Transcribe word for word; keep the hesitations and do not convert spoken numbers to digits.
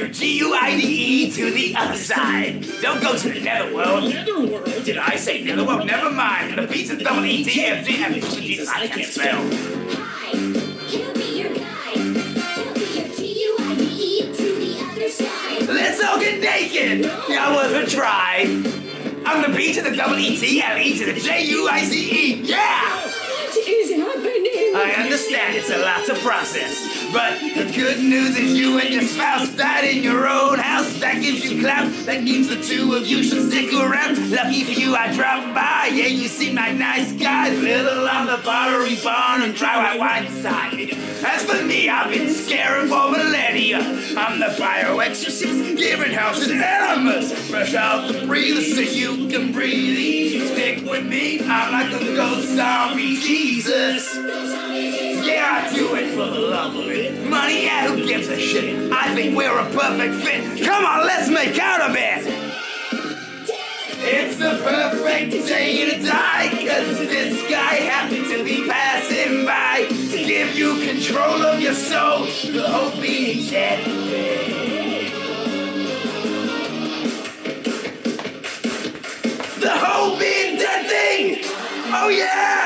your G U I D E to the other side. Don't go to the netherworld. Netherworld? Did I say netherworld? Never mind. The pizza double E T F G M. Jesus, I can't spell. Hi, he'll be your guide. He'll be your G U I D E to the other side. Let's all get naked. That was a try. I'm the P to the double E T L E to the J U I C E. Yeah! What is happening? I understand it's a lot to process, but the good news is you and your spouse died in your own house. That gives you clout. That means the two of you should stick around. Lucky for you, I dropped by. Yeah, you seem like nice guys. Little on the pottery barn and dry white wine side. As for me, I've been scaring for millennia. I'm the bioexorcist, giving houses enemas. Fresh out the breather so you can breathe easy. Stick with me, I'm like a ghost zombie Jesus. Yeah, I do it for the love of it. Money, yeah, who gives a shit? I think we're a perfect fit. Come on, let's make out a bit. It's the perfect day to die, cause this guy happened to be passing by to give you control of your soul, the hope being dead. The whole being dead thing! Oh yeah!